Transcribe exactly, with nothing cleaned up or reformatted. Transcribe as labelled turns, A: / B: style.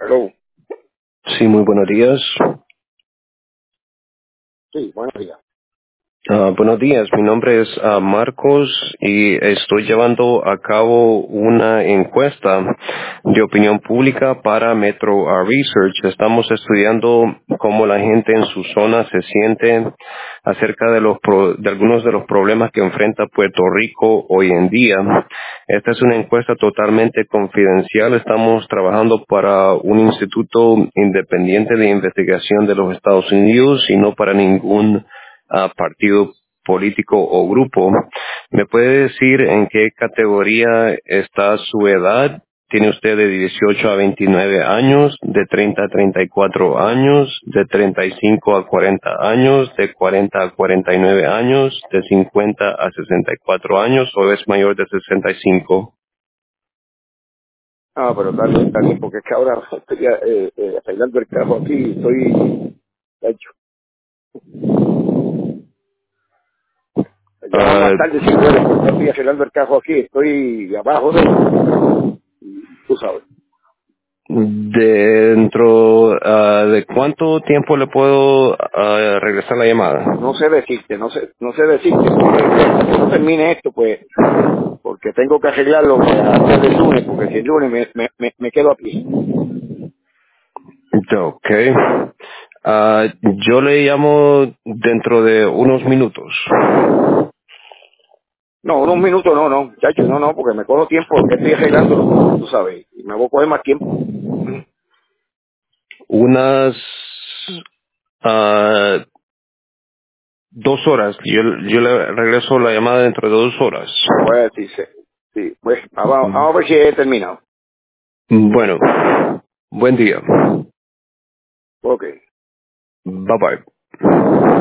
A: Hello.
B: Sí, muy buenos días.
A: Sí, buenos días.
B: Ah, buenos días, mi nombre es ah, Marcos y estoy llevando a cabo una encuesta de opinión pública para Metro ah, Research. Estamos estudiando cómo la gente en su zona se siente acerca de, los pro- de algunos de los problemas que enfrenta Puerto Rico hoy en día. Esta es una encuesta totalmente confidencial. Estamos trabajando para un instituto independiente de investigación de los Estados Unidos y no para ningún ah, partido político o grupo. ¿Me puede decir en qué categoría está su edad? ¿Tiene usted de dieciocho a veintinueve años, de treinta a treinta y cuatro años, de treinta y cinco a cuarenta años, de cuarenta a cuarenta y nueve años, de cincuenta a sesenta y cuatro años o es mayor de sesenta y cinco?
A: Ah, pero está bien, está bien, porque es que ahora estoy eh, eh, arreglando el carro aquí, estoy hecho. Llama
B: Ah,
A: más tarde si puedes, porque estoy arreglando el carro aquí, estoy abajo de tú sabes.
B: dentro ah, de cuánto tiempo le puedo ah, regresar la llamada?
A: No sé decirte, no sé, no sé decirte, porque hasta que no termine esto, pues, porque tengo que arreglarlo pues, antes del lunes, porque si el lunes me, me, me, me quedo aquí.
B: Ok. Ah, yo le llamo dentro de unos minutos.
A: No, unos minutos no, no, chacho, no, no, porque me cojo tiempo, que estoy arreglándolo, tú sabes, y me voy a coger más tiempo.
B: Unas ah, dos horas. Yo, yo le regreso la llamada dentro de dos horas.
A: Pues sí, sí, sí. Pues vamos, vamos a ver si he terminado.
B: Bueno, buen día.
A: Ok.
B: Bye bye.